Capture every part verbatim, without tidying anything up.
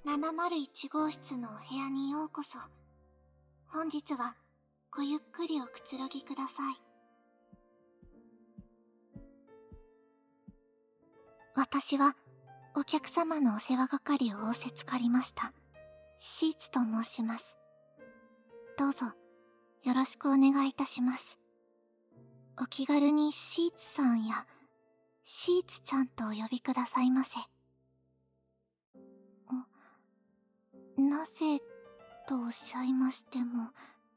ななまるいち号室のお部屋にようこそ。本日はごゆっくりおくつろぎください。私はお客様のお世話係を仰せつかりました。シーツと申します。どうぞよろしくお願いいたします。お気軽にシーツさんやシーツちゃんとお呼びくださいませ。なぜとおっしゃいましても、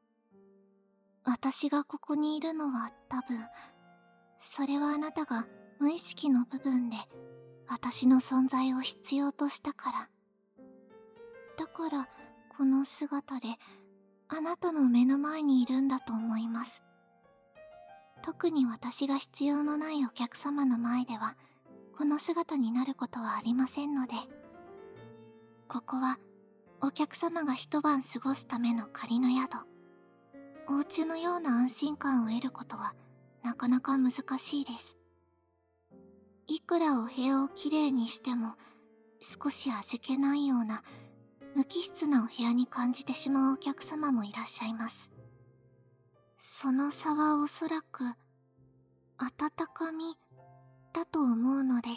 私がここにいるのは多分、それはあなたが無意識の部分で私の存在を必要としたから。だからこの姿であなたの目の前にいるんだと思います。特に私が必要のないお客様の前ではこの姿になることはありませんので。ここはお客様が一晩過ごすための仮の宿。お家のような安心感を得ることはなかなか難しいです。いくらお部屋をきれいにしても少し味気ないような無機質なお部屋に感じてしまうお客様もいらっしゃいます。その差はおそらく温かみだと思うのです。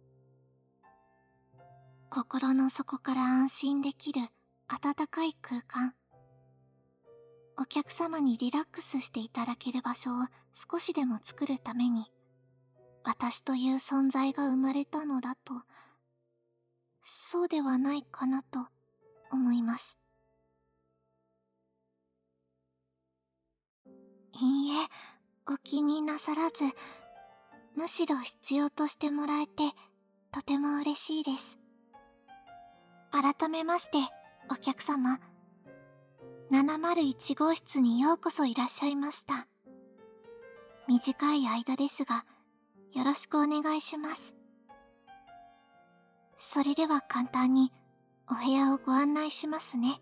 心の底から安心できる温かい空間。お客様にリラックスしていただける場所を少しでも作るために、私という存在が生まれたのだと、そうではないかなと思います。いいえ、お気になさらず、むしろ必要としてもらえてとても嬉しいです。改めましてお客様、ななまるいち号室にようこそいらっしゃいました。短い間ですがよろしくお願いします。それでは簡単にお部屋をご案内しますね。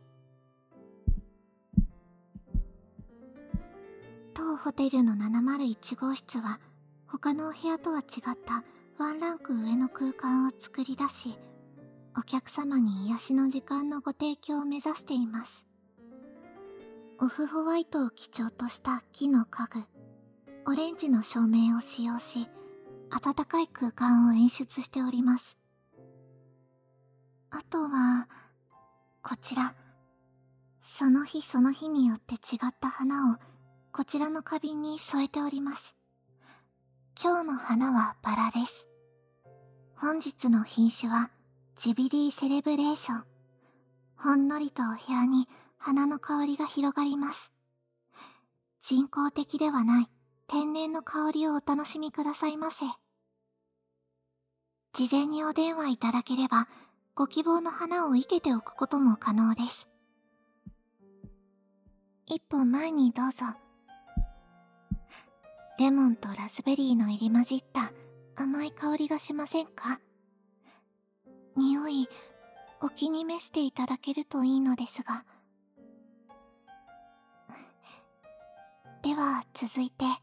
当ホテルのななまるいち号室は他のお部屋とは違ったワンランク上の空間を作り出し、お客様に癒しの時間のご提供を目指しています。オフホワイトを基調とした木の家具、オレンジの照明を使用し、暖かい空間を演出しております。あとは、こちら、その日その日によって違った花をこちらの花瓶に添えております。今日の花はバラです。本日の品種はジビリーセレブレーション。ほんのりとお部屋に花の香りが広がります。人工的ではない天然の香りをお楽しみくださいませ。事前にお電話いただければご希望の花を生けておくことも可能です。一歩前にどうぞ。レモンとラズベリーの入り混じった甘い香りがしませんか？匂い、お気に召していただけるといいのですが。では続いて。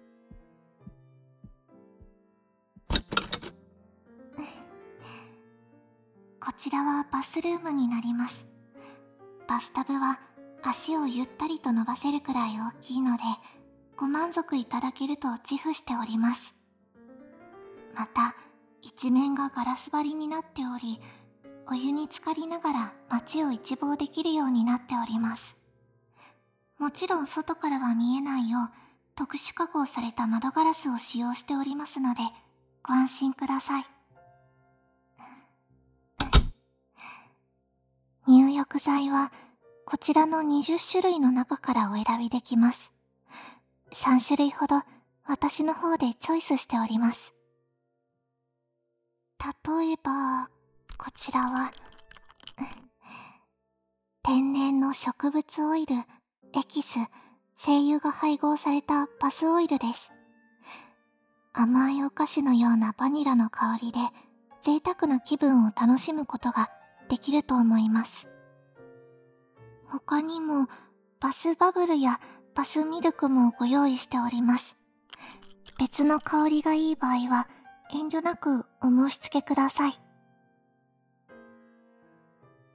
こちらはバスルームになります。バスタブは足をゆったりと伸ばせるくらい大きいので、ご満足いただけると自負しております。また、一面がガラス張りになっており、お湯に浸かりながら街を一望できるようになっております。もちろん外からは見えないよう、特殊加工された窓ガラスを使用しておりますので、ご安心ください。入浴剤は、こちらのにじゅっしゅるいの中からお選びできます。さんしゅるいほど私の方でチョイスしております。例えば、こちらは、天然の植物オイル、エキス、精油が配合されたバスオイルです。甘いお菓子のようなバニラの香りで、贅沢な気分を楽しむことができると思います。他にも、バスバブルやバスミルクもご用意しております。別の香りがいい場合は、遠慮なくお申し付けください。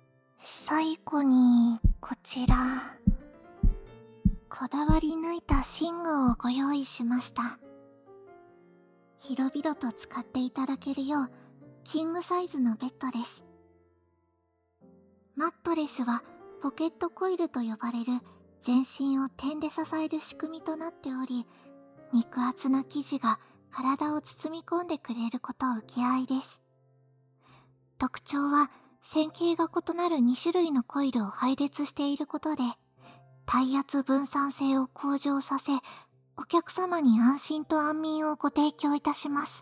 最後に、こちら。こだわり抜いた寝具をご用意しました。広々と使っていただけるよう、キングサイズのベッドです。マットレスはポケットコイルと呼ばれる全身を点で支える仕組みとなっており、肉厚な生地が体を包み込んでくれることを受け合いです。特徴は線形が異なるに種類のコイルを配列していることで、体圧分散性を向上させ、お客様に安心と安眠をご提供いたします。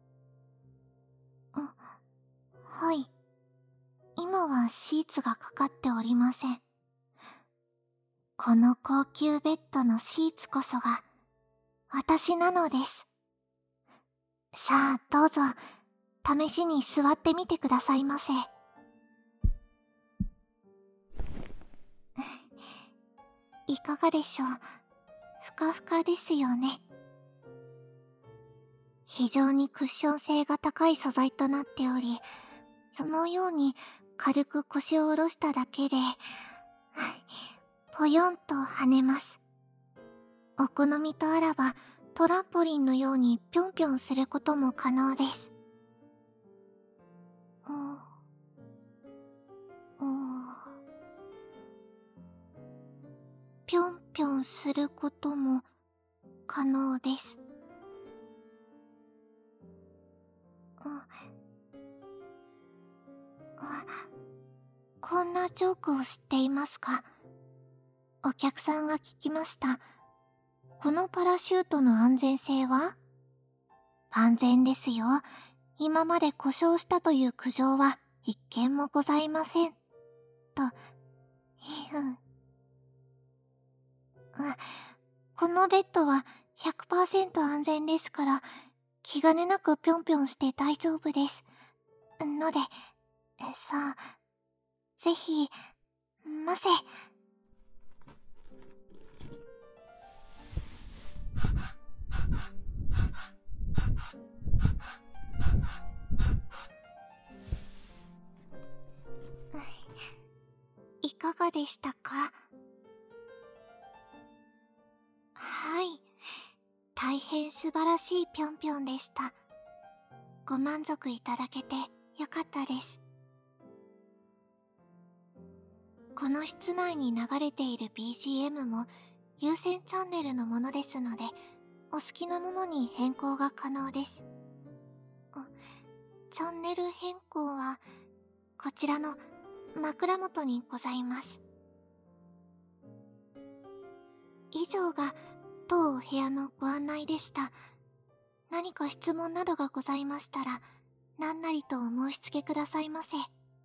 ん、はい。今はシーツがかかっておりません。この高級ベッドのシーツこそが、私なのです。さあ、どうぞ、試しに座ってみてくださいませ。いかがでしょう。ふかふかですよね。非常にクッション性が高い素材となっており、そのように軽く腰を下ろしただけで、ぽよんと跳ねます。お好みとあらば、トランポリンのようにぴょんぴょんすることも可能です。うん、うん、ぴょんぴょんすることも可能です。うん、こんなジョークを知っていますか？お客さんが聞きました。このパラシュートの安全性は？安全ですよ。今まで故障したという苦情は一件もございません。と、ふん。このベッドは ひゃくパーセント 安全ですから、気兼ねなくぴょんぴょんして大丈夫です。ので、さあ、ぜひ、ませ。いかがでしたか？はい。大変素晴らしいぴょんぴょんでした。ご満足いただけてよかったです。この室内に流れている ビージーエム も優先チャンネルのものですので、お好きなものに変更が可能です。チャンネル変更はこちらの枕元にございます。以上が当お部屋のご案内でした。何か質問などがございましたら、何なりとお申し付けくださいませ。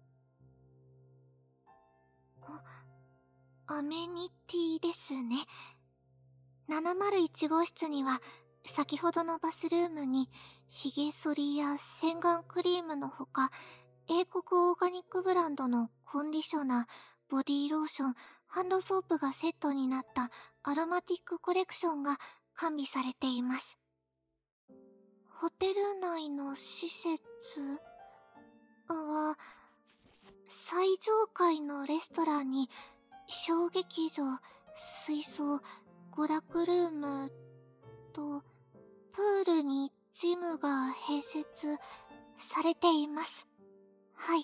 アメニティですね。ななまるいち号室には、先ほどのバスルームに、髭剃りや洗顔クリームのほか、英国オーガニックブランドのコンディショナー、ボディーローション、ハンドソープがセットになったアロマティックコレクションが完備されています。ホテル内の施設は、最上階のレストランに小劇場、水槽、娯楽ルームとプールにジムが併設されています。はい。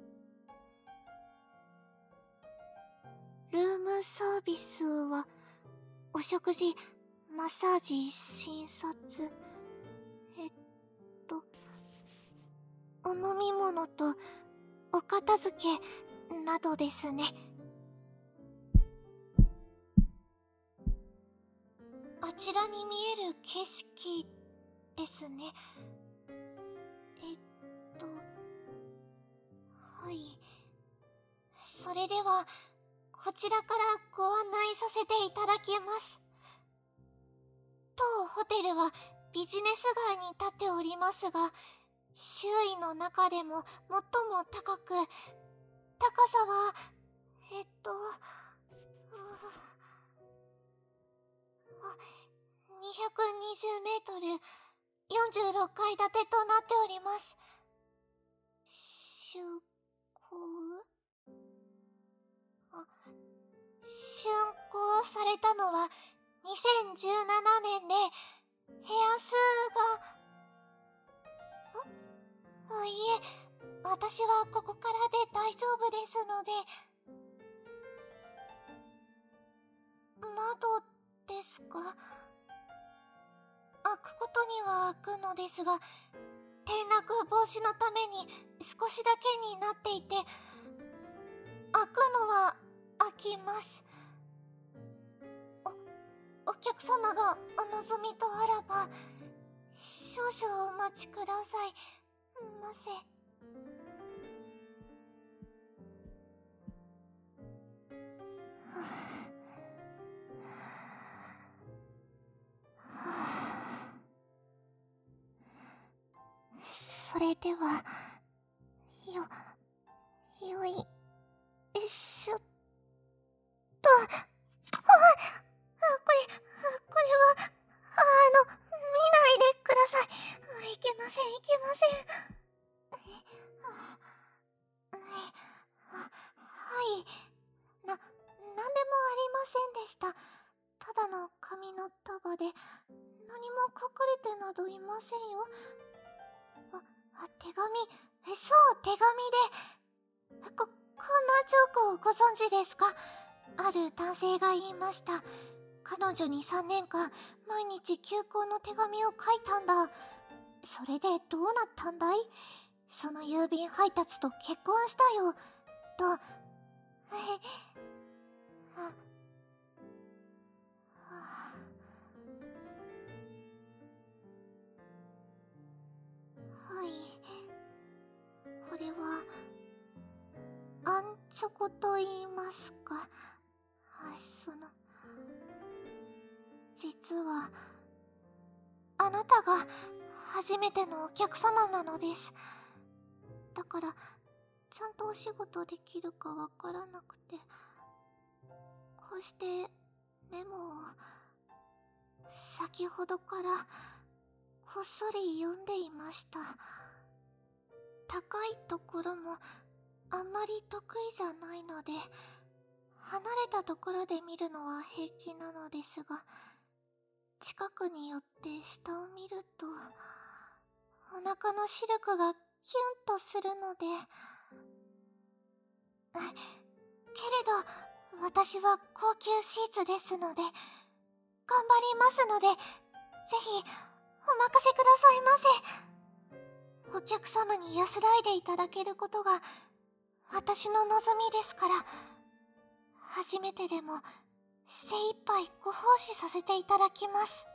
ルームサービスはお食事、マッサージ、診察、えっとお飲み物とお片付けなどですね。あちらに見える景色ですね。えっと、はい。それでは、こちらからご案内させていただきます。当ホテルはビジネス街に立っておりますが、周囲の中でも最も高く、高さは、えっと、にひゃくにじゅうメートル、よんじゅうろっかい建てとなっております。出港されたのはにせんじゅうななねんで、部屋数が…ん？あ、いえ、私はここからで大丈夫ですので。窓ですか？開くことには開くのですが、転落防止のために少しだけになっていて、開くのは開きます。お、お客様がお望みとあらば、少々お待ちくださいませ。それでは、よ、よいしょっと。あ、あ、これ、これは、あの、見ないでください。いけません、いけません。はい。な、なんでもありませんでした。ただの紙の束で、何も書かれてなどいませんよ。あ、あ、手紙、え、そう、手紙で。こ、こんなジョークをご存知ですか？ある男性が言いました。彼女にさんねんかん、毎日休校の手紙を書いたんだ。それでどうなったんだい？その郵便配達と結婚したよ。と、え、あ、ははい。これは、アンチョコと言いますか。はい、その、実は、あなたが初めてのお客様なのです。だから、ちゃんとお仕事できるかわからなくて、こうしてメモを先ほどからこっそり読んでいました。高いところもあんまり得意じゃないので、離れたところで見るのは平気なのですが、近くに寄って下を見ると、お腹のシルクがキュンとするので。けれど、私は高級シーツですので、頑張りますので、ぜひ、お任せくださいませ。お客様に安らいでいただけることが、私の望みですから、初めてでも、精一杯ご奉仕させていただきます。